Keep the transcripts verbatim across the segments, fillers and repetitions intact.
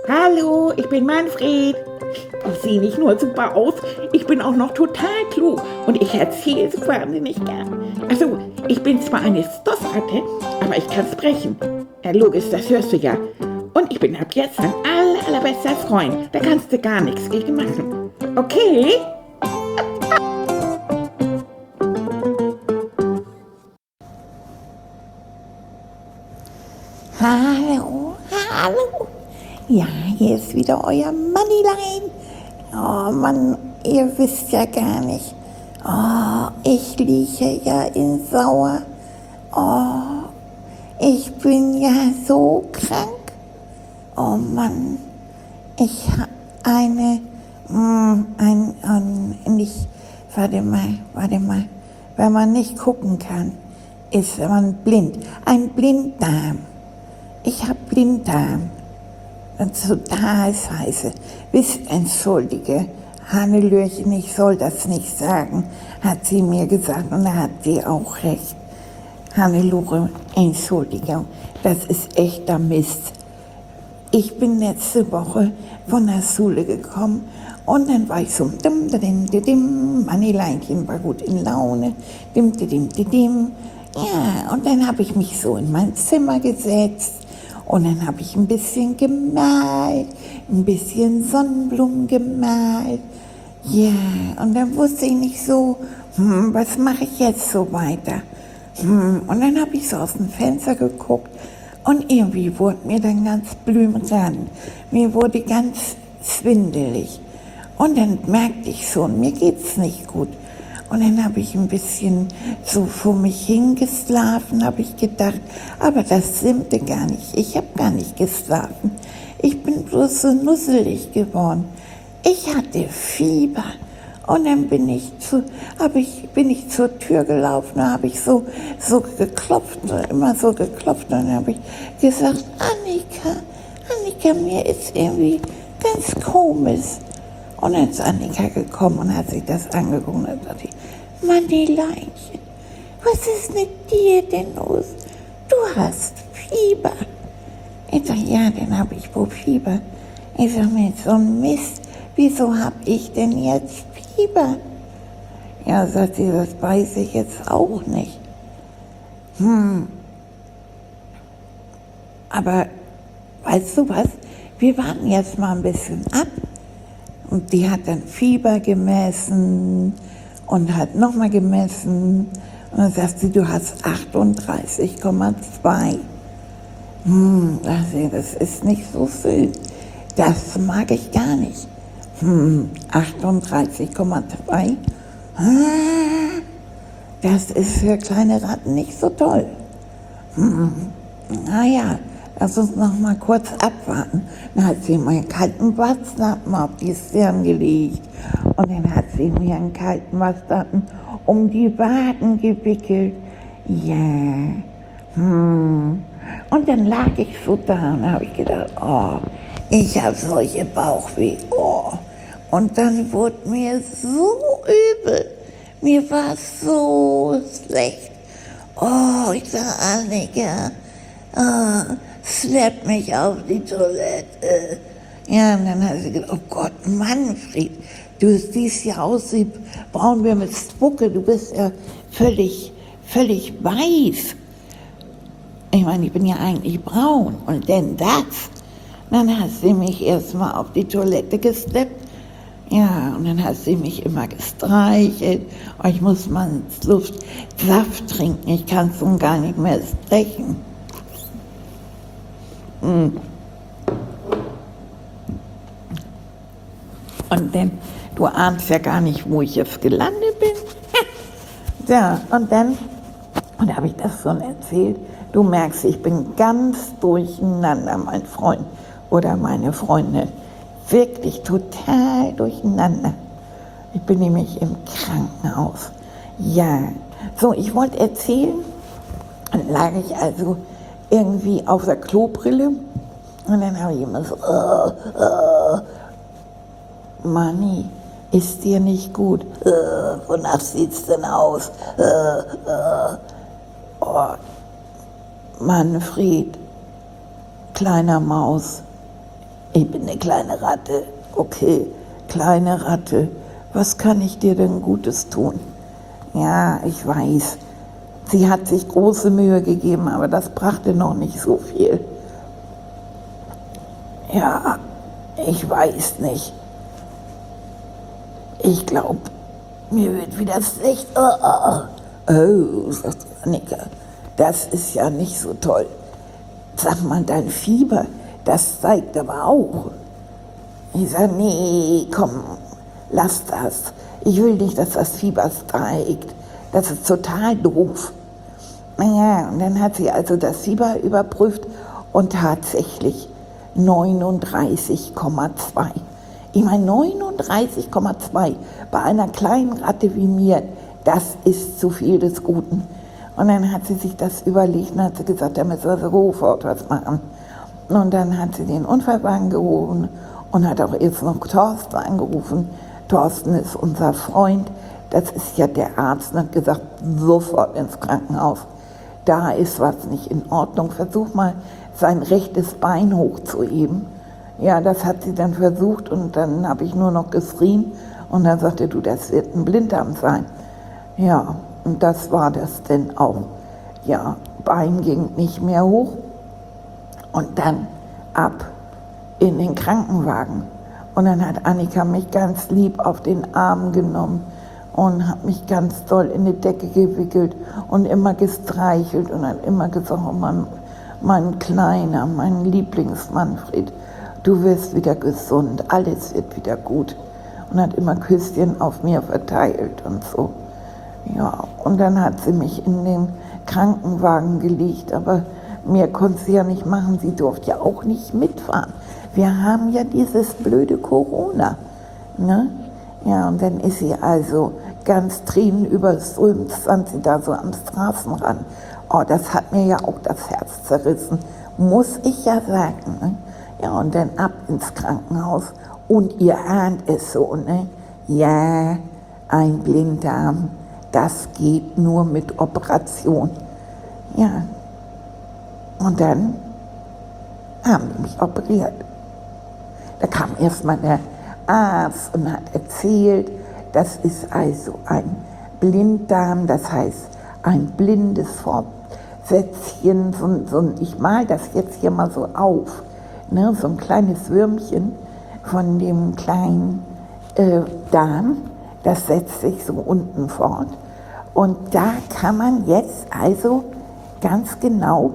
Hallo, ich bin Manfred. Ich sehe nicht nur super aus, ich bin auch noch total klug und ich erzähle so wahnsinnig gern. Also, ich bin zwar eine Stoffratte, aber ich kann sprechen. Ja, logisch, das hörst du ja. Und ich bin ab jetzt dein aller, allerbester Freund. Da kannst du gar nichts gegen machen. Okay? Hallo, hallo. Ja, hier ist wieder euer Moneyline. Oh Mann, ihr wisst ja gar nicht. Oh, ich liege ja in Sauer. Oh, ich bin ja so krank. Oh Mann, ich habe eine, mm, ein, ein, nicht, warte mal, warte mal, wenn man nicht gucken kann, ist man blind. Ein Blinddarm. Ich habe Blinddarm. Und total scheiße. Wisst, entschuldige, Hannelürchen, ich soll das nicht sagen, hat sie mir gesagt und da hat sie auch recht. Hannelore, Entschuldigung, das ist echter Mist. Ich bin letzte Woche von der Schule gekommen und dann war ich so, dim, dim, dim, dim, Manneleinchen war gut in Laune, dim, dim, dim, dim. Ja, und dann habe ich mich so in mein Zimmer gesetzt. Und dann habe ich ein bisschen gemalt, ein bisschen Sonnenblumen gemalt. Ja, und dann wusste ich nicht so, hm, was mache ich jetzt so weiter? Hm, und dann habe ich so aus dem Fenster geguckt und irgendwie wurde mir dann ganz blümerant. Mir wurde ganz schwindelig. Und dann merkte ich schon, mir geht's nicht gut. Und dann habe ich ein bisschen so vor mich hingeschlafen, habe ich gedacht, aber das stimmte gar nicht. Ich habe gar nicht geschlafen. Ich bin bloß so nusselig geworden. Ich hatte Fieber. Und dann bin ich, zu, hab ich, bin ich zur Tür gelaufen, da habe ich so, so geklopft, immer so geklopft. Und dann habe ich gesagt, Annika, Annika, mir ist irgendwie ganz komisch. Und dann ist Annika gekommen und hat sich das angeguckt und dann sagte ich, Manneleinchen, was ist mit dir denn los? Du hast Fieber. Ich sag, ja, dann habe ich wohl Fieber. Ich sag, Mensch, so ein Mist, wieso hab ich denn jetzt Fieber? Ja, sagt sie, das weiß ich jetzt auch nicht. Hm. Aber, weißt du was, wir warten jetzt mal ein bisschen ab. Und die hat dann Fieber gemessen und hat nochmal gemessen. Und dann sagt sie, du hast achtunddreißig Komma zwei. Hm, das ist nicht so schön. Das mag ich gar nicht. Hm, achtunddreißig Komma zwei. Das ist für kleine Ratten nicht so toll. Hm, naja. Lass uns noch mal kurz abwarten. Dann hat sie mir einen kalten Wattlappen auf die Stirn gelegt. Und dann hat sie mir einen kalten Wattlappen um die Waden gewickelt. Ja. Hm. Und dann lag ich so da und habe ich gedacht, oh, ich habe solche Bauchweh. Oh. Und dann wurde mir so übel. Mir war so schlecht. Oh, ich sag, Annika, oh, schlepp mich auf die Toilette. Ja, und dann hat sie gedacht, oh Gott, Manfred, du siehst ja aus wie Braunbär mit Spucke, du bist ja völlig, völlig weiß. Ich meine, ich bin ja eigentlich braun. Und denn das? Dann hat sie mich erstmal auf die Toilette gesteppt. Ja, und dann hat sie mich immer gestreichelt. Oh, ich muss mal Luft, Saft trinken, ich kann so gar nicht mehr sprechen. Und dann, du ahnst ja gar nicht, wo ich jetzt gelandet bin. Ja, und dann, und habe ich das schon erzählt, du merkst, ich bin ganz durcheinander, mein Freund oder meine Freundin. Wirklich total durcheinander. Ich bin nämlich im Krankenhaus. Ja, so, ich wollte erzählen, dann lag ich also irgendwie auf der Klobrille und dann habe ich immer so, uh, uh, Manni, ist dir nicht gut? Uh, wonach sieht's denn aus? Uh, uh, oh, Manfred, kleiner Maus, Ich bin eine kleine Ratte. Okay, kleine Ratte, was kann ich dir denn Gutes tun? Ja, ich weiß, sie hat sich große Mühe gegeben, aber das brachte noch nicht so viel. Ja, ich weiß nicht. Ich glaube, mir wird wieder schlecht. Oh, oh, oh. Oh, sagt Annika, das ist ja nicht so toll. Sag mal, dein Fieber, das zeigt aber auch. Ich sage, nee, komm, lass das. Ich will nicht, dass das Fieber steigt. Das ist total doof. Naja, und dann hat sie also das Fieber überprüft und tatsächlich neununddreißig Komma zwei. Ich meine, neununddreißig Komma zwei bei einer kleinen Ratte wie mir, das ist zu viel des Guten. Und dann hat sie sich das überlegt und hat sie gesagt, da müssen wir sofort was machen. Und dann hat sie den Unfallwagen gerufen und hat auch jetzt noch Thorsten angerufen. Thorsten ist unser Freund, das ist ja der Arzt, und hat gesagt, sofort ins Krankenhaus. Da ist was nicht in Ordnung, versuch mal sein rechtes Bein hochzuheben. Ja, das hat sie dann versucht und dann habe ich nur noch geschrien und dann sagte, du, das wird ein Blinddarm sein. Ja, und das war das denn auch. Ja, Bein ging nicht mehr hoch und dann ab in den Krankenwagen. Und dann hat Annika mich ganz lieb auf den Arm genommen und hat mich ganz doll in die Decke gewickelt und immer gestreichelt und hat immer gesagt, oh mein, mein Kleiner, mein Lieblingsmanfred, du wirst wieder gesund, alles wird wieder gut. Und hat immer Küsschen auf mir verteilt und so. Ja, und dann hat sie mich in den Krankenwagen gelegt, aber mehr konnte sie ja nicht machen, sie durfte ja auch nicht mitfahren. Wir haben ja dieses blöde Corona, ne? Ja, und dann ist sie also ganz tränenüberströmt, stand sie da so am Straßenrand. Oh, das hat mir ja auch das Herz zerrissen, muss ich ja sagen, ne? Ja, und dann ab ins Krankenhaus und ihr ahnt es so, ne? Ja, ein Blinddarm, das geht nur mit Operation. Ja, und dann haben die mich operiert. Da kam erst mal der Arzt und hat erzählt, das ist also ein Blinddarm, das heißt ein blindes Fortsätzchen, so, so, ich mal das jetzt hier mal so auf, ne, so ein kleines Würmchen von dem kleinen äh, Darm, das setzt sich so unten fort. Und da kann man jetzt also ganz genau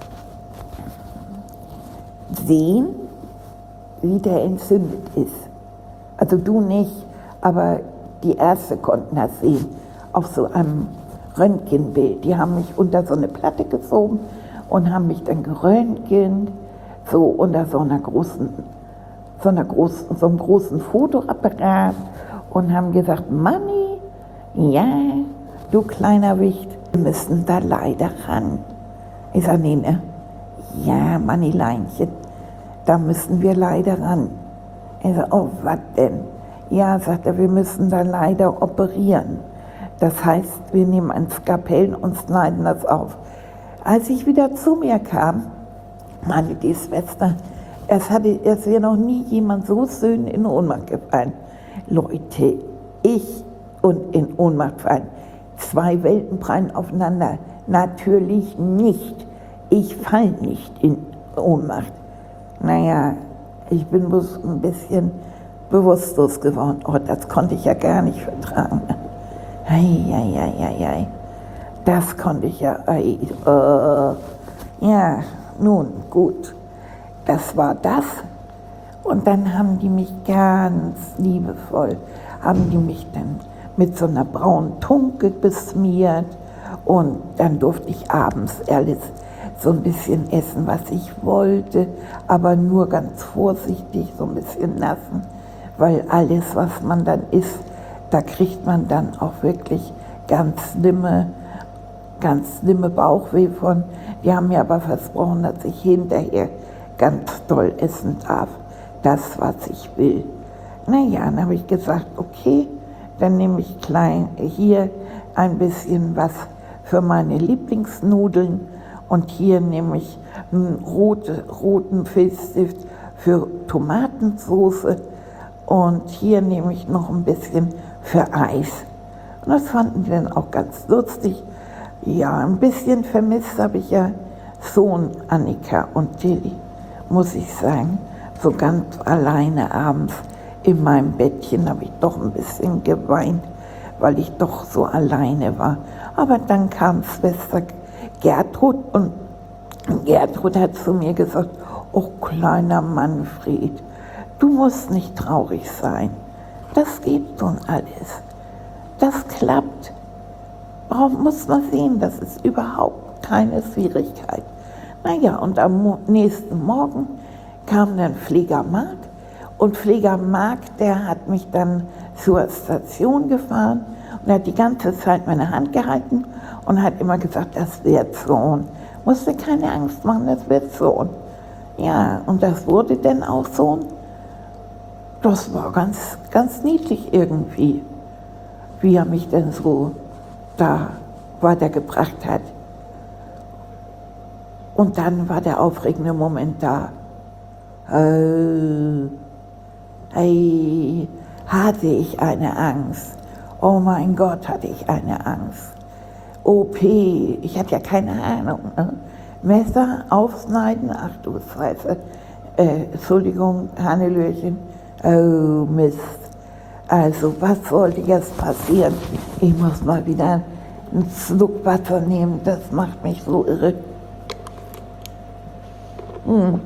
sehen, wie der entzündet ist. Also du nicht, aber die Ärzte konnten das sehen auf so einem Röntgenbild. Die haben mich unter so eine Platte geschoben und haben mich dann geröntgt, so unter so einer großen, so einer großen, so einem großen Fotoapparat und haben gesagt, Manni, ja, du kleiner Wicht, wir müssen da leider ran. Ich sage, nee, ne? Ja, Mannileinchen, da müssen wir leider ran. Ich sage, oh, was denn? Ja, sagt er, wir müssen da leider operieren. Das heißt, wir nehmen ein Skalpell und schneiden das auf. Als ich wieder zu mir kam, meine die Schwester, es hatte, es wäre noch nie jemand so schön in Ohnmacht gefallen. Leute, ich und in Ohnmacht fallen. Zwei Welten prallen aufeinander. Natürlich nicht. Ich falle nicht in Ohnmacht. Naja, ich bin bloß ein bisschen bewusstlos geworden. Oh, das konnte ich ja gar nicht vertragen. Ei, ei, ei, ei, ei. Das konnte ich ja. Ei, äh, ja, nun gut. Das war das. Und dann haben die mich ganz liebevoll, haben die mich dann mit so einer braunen Tunke besmiert. Und dann durfte ich abends alles so ein bisschen essen, was ich wollte, aber nur ganz vorsichtig, so ein bisschen nassen, weil alles, was man dann isst, da kriegt man dann auch wirklich ganz schlimme, ganz schlimme Bauchweh von. Die haben mir aber versprochen, dass ich hinterher ganz toll essen darf, das, was ich will. Naja, dann habe ich gesagt, okay, dann nehme ich klein hier ein bisschen was für meine Lieblingsnudeln und hier nehme ich einen rote, roten Filzstift für Tomatensauce und hier nehme ich noch ein bisschen für Eis. Und das fanden die dann auch ganz lustig. Ja, ein bisschen vermisst habe ich ja Sohn Annika und Tilly, muss ich sagen. So ganz alleine abends in meinem Bettchen habe ich doch ein bisschen geweint, weil ich doch so alleine war. Aber dann kam Schwester Gertrud und Gertrud hat zu mir gesagt, oh kleiner Manfred, du musst nicht traurig sein. Das geht schon alles. Das klappt. Warum muss man sehen, das ist überhaupt keine Schwierigkeit. Naja, und am nächsten Morgen kam dann Pfleger Mark und Pfleger Mark, der hat mich dann zur Station gefahren und hat die ganze Zeit meine Hand gehalten und hat immer gesagt, das wird Sohn. Musste keine Angst machen, das wird Sohn. Ja, und das wurde dann auch Sohn. Das war ganz, ganz niedlich irgendwie, wie er mich denn so da weitergebracht hat. Und dann war der aufregende Moment da. Äh, hey, hatte ich eine Angst. Oh mein Gott, hatte ich eine Angst. O P, ich hatte ja keine Ahnung. Ne? Messer aufschneiden, ach du Scheiße. Äh, Entschuldigung, Hannelöchen. Oh Mist. Also, was sollte jetzt passieren? Ich muss mal wieder einen Schluck Wasser nehmen, das macht mich so irre. Hm.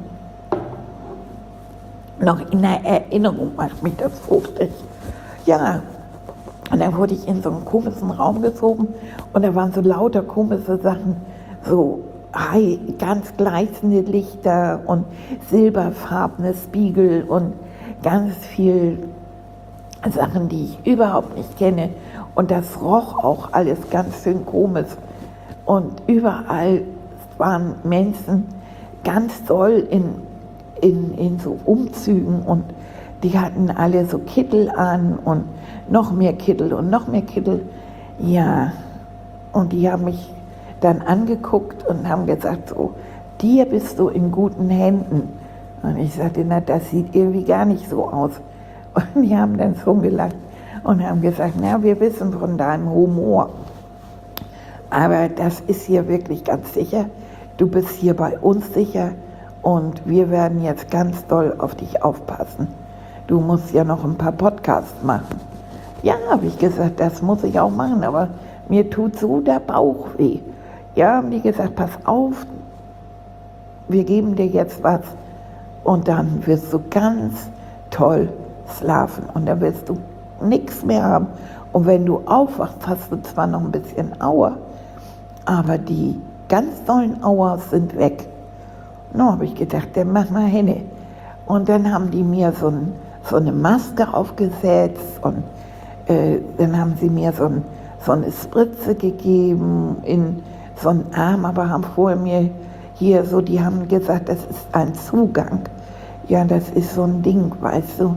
Noch in der Erinnerung macht mich das fruchtig. Ja, und dann wurde ich in so einen komischen Raum geschoben und da waren so lauter komische Sachen, so high, ganz gleißende Lichter und silberfarbene Spiegel und ganz viel Sachen, die ich überhaupt nicht kenne. Und das roch auch alles ganz schön komisch. Und überall waren Menschen ganz doll in, in, in so Umzügen und die hatten alle so Kittel an und noch mehr Kittel und noch mehr Kittel. Ja, und die haben mich dann angeguckt und haben gesagt, so, dir bist du in guten Händen. Und ich sagte, na, das sieht irgendwie gar nicht so aus. Und die haben dann schon gelacht und haben gesagt, na, wir wissen von deinem Humor. Aber das ist hier wirklich ganz sicher. Du bist hier bei uns sicher und wir werden jetzt ganz doll auf dich aufpassen. Du musst ja noch ein paar Podcasts machen. Ja, habe ich gesagt, das muss ich auch machen, aber mir tut so der Bauch weh. Ja, haben die gesagt, pass auf, wir geben dir jetzt was und dann wirst du ganz toll schlafen und dann wirst du nichts mehr haben. Und wenn du aufwachst, hast du zwar noch ein bisschen Aua, aber die ganz tollen Auers sind weg. Na, habe ich gedacht, dann mach mal hin. Und dann haben die mir so, ein, so eine Maske aufgesetzt und äh, dann haben sie mir so, ein, so eine Spritze gegeben in so einen Arm, aber haben vorher mir hier so, die haben gesagt, das ist ein Zugang. Ja, das ist so ein Ding, weißt du.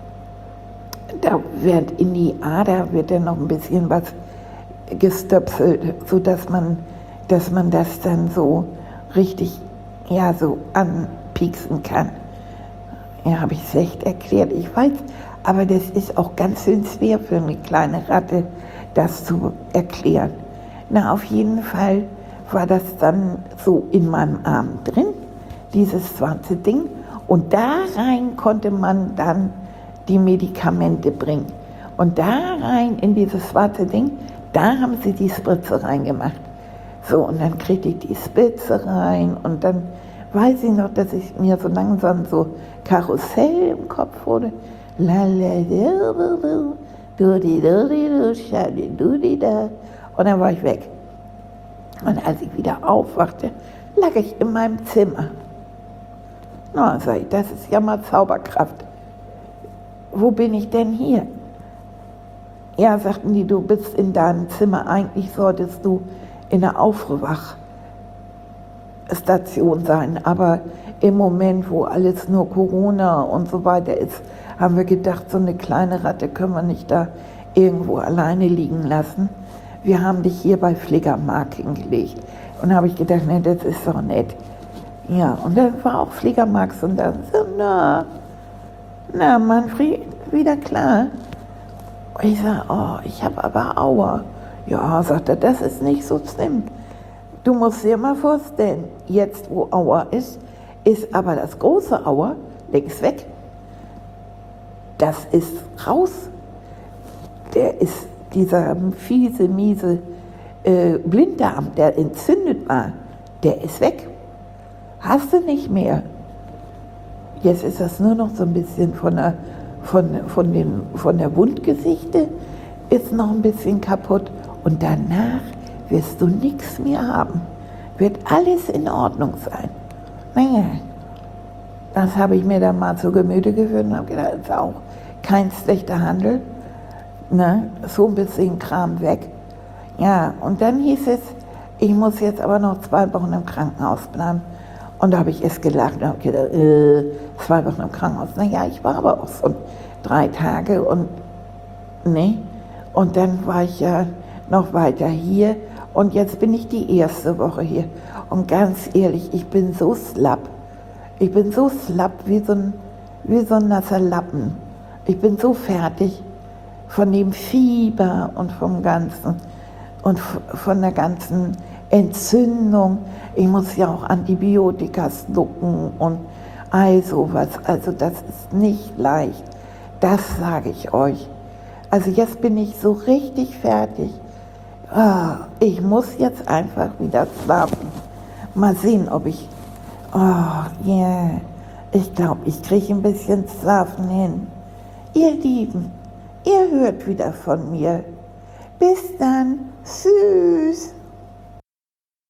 Da wird in die Ader wird dann noch ein bisschen was gestöpselt, sodass man, dass man das dann so richtig, ja, so anpieksen kann. Ja, habe ich es echt erklärt, ich weiß, aber das ist auch ganz schön schwer für eine kleine Ratte, das zu erklären. Na, auf jeden Fall war das dann so in meinem Arm drin, dieses schwarze Ding, und da rein konnte man dann die Medikamente bringen. Und da rein in dieses schwarze Ding, da haben sie die Spritze reingemacht. So, und dann kriegte ich die Spritze rein und dann weiß ich noch, dass ich mir so langsam so Karussell im Kopf wurde. La la du du di du di du schadi du di da. Und dann war ich weg. Und als ich wieder aufwachte, lag ich in meinem Zimmer. Na, sag ich, das ist ja mal Zauberkraft. Wo bin ich denn hier? Ja, sagten die, du bist in deinem Zimmer, eigentlich solltest du in der Aufwachstation sein, aber im Moment, wo alles nur Corona und so weiter ist, haben wir gedacht, so eine kleine Ratte können wir nicht da irgendwo alleine liegen lassen. Wir haben dich hier bei Pfleger Mark hingelegt. Und da habe ich gedacht, ne, das ist doch nett. Ja, und dann war auch Flieger Max und dann so, na, na Manfred, wieder klar. Und ich sag, oh, ich habe aber Aua. Ja, sagt er, das ist nicht so schlimm. Du musst dir mal vorstellen, jetzt wo Aua ist, ist aber das große Aua links weg. Das ist raus. Der ist dieser fiese, miese äh, Blinddarm, der entzündet war, der ist weg. Hast du nicht mehr. Jetzt ist das nur noch so ein bisschen von der, von, von den, von der Wundgesichte, ist noch ein bisschen kaputt. Und danach wirst du nichts mehr haben. Wird alles in Ordnung sein. Naja, das habe ich mir dann mal zu Gemüte geführt und habe gedacht, das ist auch kein schlechter Handel. Ne? So ein bisschen Kram weg. Ja, und dann hieß es, ich muss jetzt aber noch zwei Wochen im Krankenhaus bleiben. Und da habe ich erst gelacht und habe gedacht, äh, zwei Wochen im Krankenhaus. Naja, ich war aber auch schon drei Tage und ne. Und dann war ich ja noch weiter hier und jetzt bin ich die erste Woche hier. Und ganz ehrlich, ich bin so slapp. Ich bin so slapp wie so ein, wie so ein nasser Lappen. Ich bin so fertig von dem Fieber und vom Ganzen und von der ganzen Entzündung. Ich muss ja auch Antibiotika schlucken und all sowas. Also das ist nicht leicht. Das sage ich euch. Also jetzt bin ich so richtig fertig. Oh, ich muss jetzt einfach wieder schlafen. Mal sehen, ob ich... Oh, ja, yeah. Ich glaube, ich kriege ein bisschen Schlafen hin. Ihr Lieben, ihr hört wieder von mir. Bis dann. Tschüss.